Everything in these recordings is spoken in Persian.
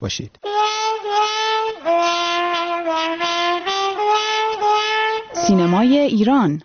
باشید. سینمای ایران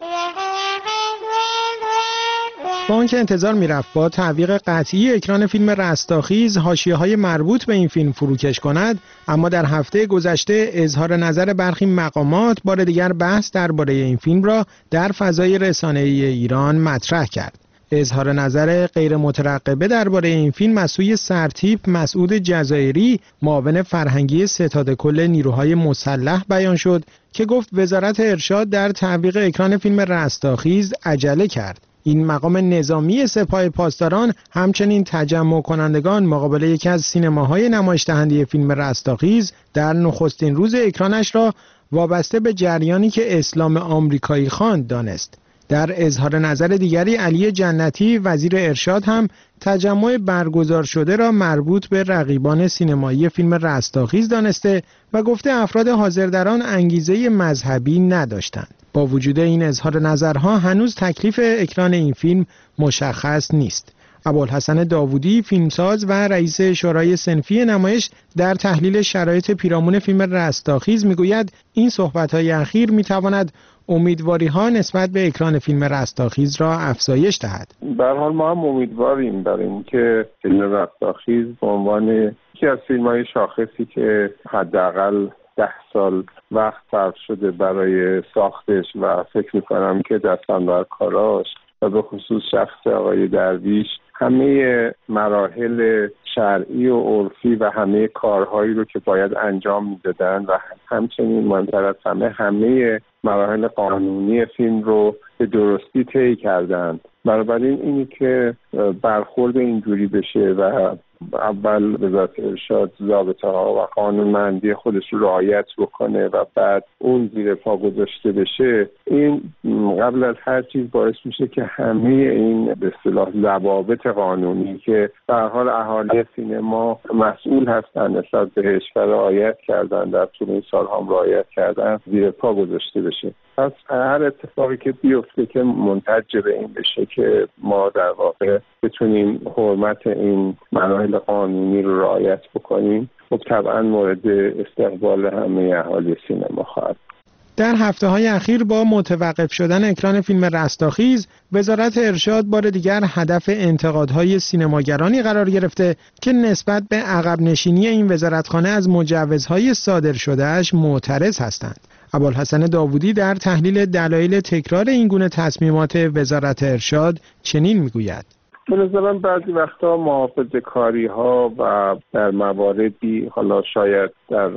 با آنکه انتظار می‌رفت با تعویق قطعی اکران فیلم رستاخیز حاشیه‌های مربوط به این فیلم فروکش کند، اما در هفته گذشته اظهار نظر برخی مقامات بار دیگر بحث درباره این فیلم را در فضای رسانه‌ای ایران مطرح کرد. اظهار نظر غیر مترقبه درباره این فیلم از سوی سرتیپ مسعود جزایری، معاون فرهنگی ستاد کل نیروهای مسلح بیان شد که گفت وزارت ارشاد در تعویق اکران فیلم رستاخیز عجله کرد. این مقام نظامی سپاه پاسداران همچنین تجمع کنندگان مقابل یکی از سینماهای نمایش دهنده فیلم رستاخیز در نخستین روز اکرانش را وابسته به جریانی که اسلام آمریکایی خواند دانست. در اظهار نظر دیگری علی جنتی وزیر ارشاد هم تجمع برگزار شده را مربوط به رقیبان سینمایی فیلم رستاخیز دانسته و گفته افراد حاضر در آن انگیزه مذهبی نداشتند. با وجود این اظهار نظرها هنوز تکلیف اکران این فیلم مشخص نیست. ابوالحسن داوودی فیلمساز و رئیس شورای صنفی نمایش در تحلیل شرایط پیرامون فیلم رستاخیز میگوید این صحبت‌های اخیر میتواند امیدواری‌ها نسبت به اکران فیلم رستاخیز را افزایش دهد. به هر حال ما هم امیدواریم برای اینکه فیلم رستاخیز به عنوان یکی از فیلم‌های شاخصی که حداقل 10 سال وقت صرف شده برای ساختش و فکر می‌کنم که دستاندرکاراش و به خصوص شخص آقای درویش همه مراحل شرعی و عرفی و همه کارهایی رو که باید انجام میدادن و همچنین منطقه همه مراحل قانونی فیلم رو به درستی طی کردن. بنابراین اینی که برخورد اینجوری بشه و اول وزارت ارشاد ضابطه ها و قانونمندی خودش رو رعایت بکنه و بعد اون زیر پا گذاشته بشه، این قبل از هر چیز باعث میشه که همه این به اصطلاح ضوابط قانونی که به هر حال اهالی سینما مسئول هستن نسبت بهش و رعایت کردن در طول این سال‌ها هم رعایت کردن زیر پا گذاشته بشه. پس هر اتفاقی که بیفته که منتج به این بشه که ما در واقع بتونیم حرمت این مراحل قانونی رو رعایت بکنیم، خب طبعا مورد استقبال همه اهالی سینما خواهد. در هفته‌های اخیر با متوقف شدن اکران فیلم رستاخیز، وزارت ارشاد بار دیگر هدف انتقادهای سینماگرانی قرار گرفته که نسبت به عقب نشینی این وزارتخانه از مجوزهای صادر شده‌اش معترض هستند. ابوالحسن داوودی در تحلیل دلایل تکرار این گونه تصمیمات وزارت ارشاد چنین میگوید: به نظرم بعضی وقتا محافظه‌کاری ها و در مواردی حالا شاید در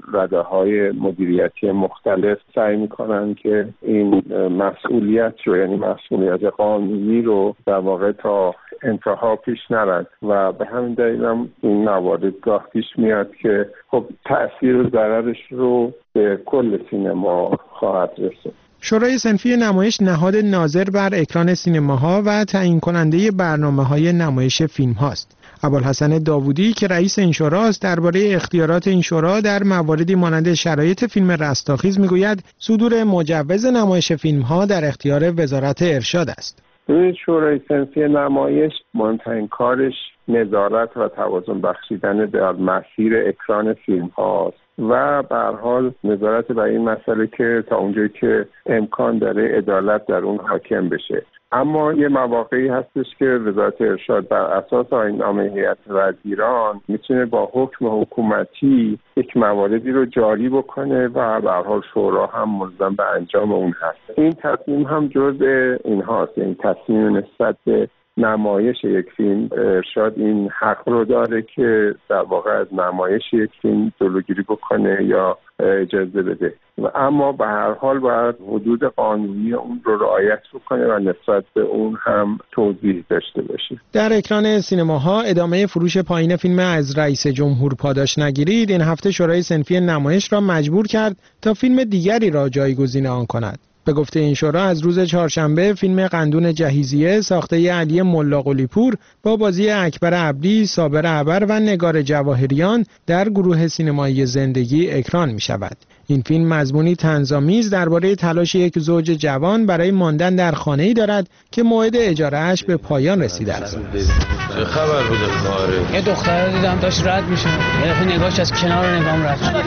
رده‌های مدیریتی مختلف سعی می‌کنن که این مسئولیت رو، یعنی مسئولیت قانونی رو در واقع تا انتها پیش نرد و به همین دلیل هم این موارد گاه پیش میاد که خب تأثیر و ضررش رو به کل سینما خواهد رسید. شورای صنفی نمایش نهاد ناظر بر اکران سینماها و تعیین کننده برنامه‌های نمایش فیلم هاست. ابوالحسن داوودی که رئیس این شورا است درباره اختیارات این شورا در مواردی مانند شرایط فیلم رستاخیز میگوید صدور مجوز نمایش فیلم ها در اختیار وزارت ارشاد است. این شورای صنفی نمایش مهمترین کارش نظارت و توازن بخشیدن در مسیر اکران فیلم هاست و به هر حال نظارت بر این مسئله که تا اونجایی که امکان داره عدالت در اون حاکم بشه. اما یه مواقعی هستش که وزارت ارشاد بر اساس آیین‌نامه هیئت وزیران میتونه با حکم حکومتی یک مواردی رو جاری بکنه و به هر حال شورا هم ملزم به انجام اون هست. این تصمیم هم جزء این هاست، این تصمیم نسبت به نمایش یک فیلم ارشاد این حق رو داره که در واقع از نمایش یک فیلم جلوگیری بکنه یا اجازه بده، اما به هر حال باید حدود قانونی اون رو رعایت بکنه و نسبت به اون هم توضیح داشته باشه. در اکران سینماها ادامه فروش پایین فیلم از رئیس جمهور پاداش نگیرید این هفته شورای صنفی نمایش را مجبور کرد تا فیلم دیگری را جایگزین آن کند. به گفته این شورا از روز چهارشنبه فیلم قندون جهیزیه ساخته علی ملاقلی‌پور با بازی اکبر عبدی، صابر عبر و نگار جواهریان در گروه سینمایی زندگی اکران می شود. این فیلم مضمونی طنزآمیز درباره تلاش یک زوج جوان برای ماندن در خانه‌ای دارد که موعد اجاره‌اش به پایان رسیده است. چه خبر بوده خاره؟ یه دختر رو دیدم داشت رد میشه. یه دفعه نگاهش از کنار نگام رد شد.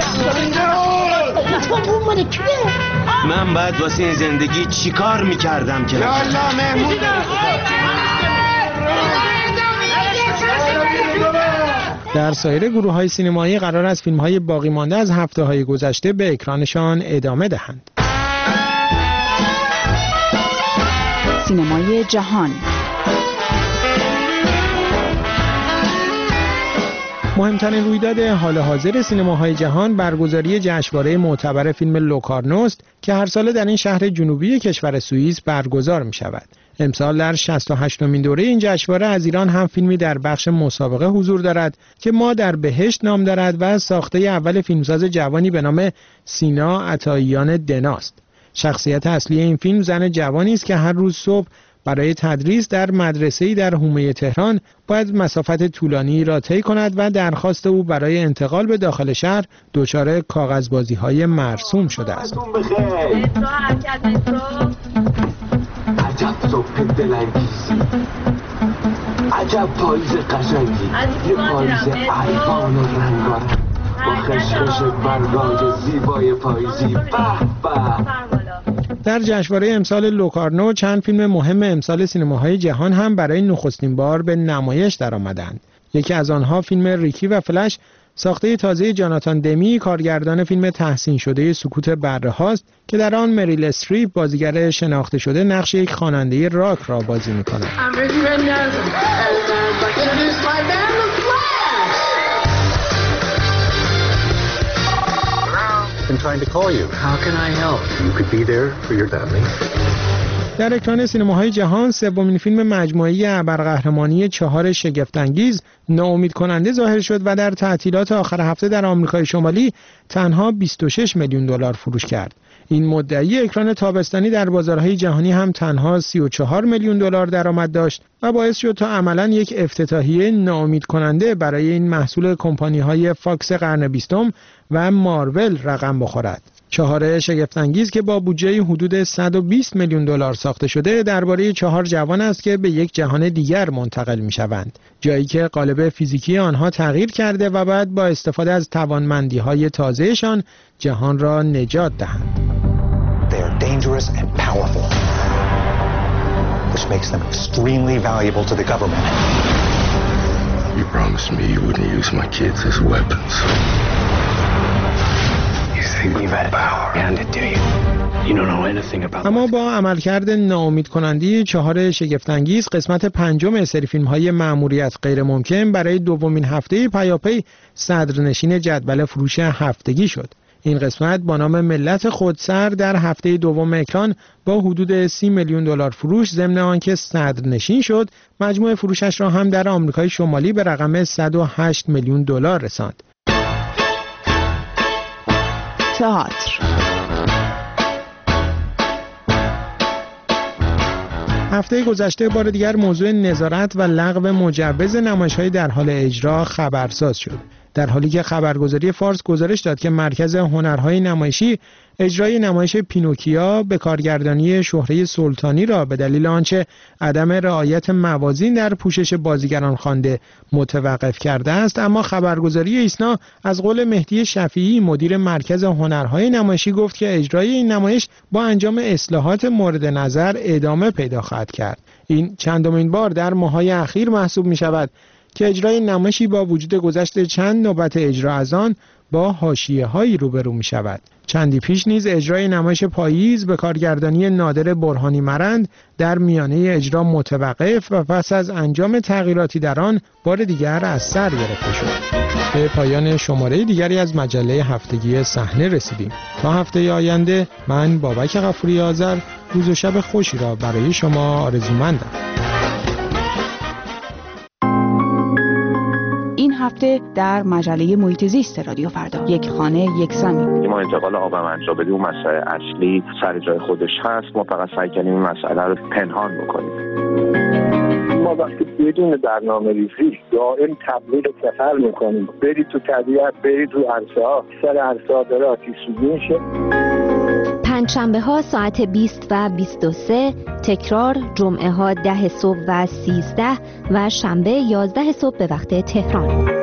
من بعد واسه این زندگی چیکار میکردم که؟ یالا مهمون در سایر گروه‌های سینمایی قرار است فیلم‌های باقی مانده از هفته‌های گذشته به اکرانشان ادامه دهند. سینمای جهان. مهمترین رویداد حال حاضر سینماهای جهان برگزاری جشنواره معتبر فیلم لوکارنوست که هر ساله در این شهر جنوبی کشور سوئیس برگزار می شود. امسال در 68مین دوره این جشنواره از ایران هم فیلمی در بخش مسابقه حضور دارد که ما در بهشت نام دارد و ساخته اول فیلمساز جوانی به نام سینا عطاییان دناست. شخصیت اصلی این فیلم زن جوانی است که هر روز صبح برای تدریس در مدرسه‌ای در حومه تهران باید مسافت طولانی را طی کند و درخواست او برای انتقال به داخل شهر دچار کاغذبازی‌های مرسوم شده است. عجب صبح دلانگیزی، عجب پاییز قشنگی، یه پاییز الوان و رنگارنگ با خشخش برگای زیبای پاییزی. به به. در جشنواره امسال لوکارنو چند فیلم مهم امسال سینماهای جهان هم برای نخستین بار به نمایش درآمدند. یکی از آنها فیلم ریکی و فلش ساخته تازه جاناتان دمی کارگردان فیلم تحسین شده سکوت بره هاست که در آن مریل استریپ بازیگر شناخته شده نقش یک خواننده راک را بازی می‌کند. در اکران سینماهای جهان سومین فیلم مجموعه‌ای ابرقهرمانی 4 شگفت‌انگیز ناامید کننده ظاهر شد و در تعطیلات آخر هفته در آمریکای شمالی تنها 26 میلیون دلار فروش کرد. این مدعی اکران تابستانی در بازارهای جهانی هم تنها 34 میلیون دلار درآمد داشت و باعث شد تا عملاً یک افتتاحیه ناامید کننده برای این محصول کمپانی‌های فاکس قرن 20 و مارول رقم بخورد. 4 شگفت‌انگیز که با بودجه حدود 120 میلیون دلار ساخته شده درباره 4 جوان است که به یک جهان دیگر منتقل می‌شوند، جایی که قالب فیزیکی آنها تغییر کرده و بعد با استفاده از توانمندی‌های تازه‌شان جهان را نجات دهند. They are dangerous and powerful, which makes them extremely valuable to the government. You promised me you wouldn't use my kids as weapons. اما با عملکرد ناامید کننده 4 شگفت‌انگیز قسمت 5 سری فیلم‌های مأموریت غیر ممکن برای دومین هفته پیاپی صدرنشین جدول فروش هفتگی شد. این قسمت با نام ملت خودسر در هفته دوم اکران با حدود 30 میلیون دلار فروش ضمن آنکه صدرنشین شد، مجموع فروشش را هم در آمریکای شمالی به رقم 108 میلیون دلار رساند. تئاتر. هفته گذشته بار دیگر موضوع نظارت و لغو مجوز نمایش‌های در حال اجرا خبرساز شد، در حالی که خبرگزاری فارس گزارش داد که مرکز هنرهای نمایشی اجرای نمایش پینوکیا به کارگردانی شهره سلطانی را به دلیل آنچه عدم رعایت موازین در پوشش بازیگران خوانده متوقف کرده است. اما خبرگزاری ایسنا از قول مهدی شفیعی مدیر مرکز هنرهای نمایشی گفت که اجرای این نمایش با انجام اصلاحات مورد نظر ادامه پیدا خواهد کرد. این چندمین بار در ماه‌های اخیر محسوب می شود که اجرای نمایشی با وجود گذشت چند نوبت اجرا از آن با حاشیه‌هایی روبرو می شود. چندی پیش نیز اجرای نمایش پاییز به کارگردانی نادر برهانی مرند در میانه اجرا متوقف و پس از انجام تغییراتی در آن بار دیگر از سر گرفته شد. به پایان شماره دیگری از مجله هفتگی صحنه رسیدیم. تا هفته آینده من بابک غفوری آذر روز و شب خوشی را برای شما آرزومندم. این هفته گفته در مجله محیط زیست رادیو فردا. یک خانه یک زمین. ما انتقال آب منجا بدیم، اون مسئله اصلی سر جای خودش هست. ما فقط سعی کردیم این مسئله رو پنهان بکنیم. ما وقتی بدون برنامه‌ریزی دائم تبلیغ سفر میکنیم، برید تو طبیعت، برید تو عرصه‌ها، سر عرصه‌ها داره آتش سوزی میشه. پنجشنبه ها ساعت 20 و 23، تکرار جمعه ها 10 صبح و 13 و شنبه 11 صبح به وقت تهران.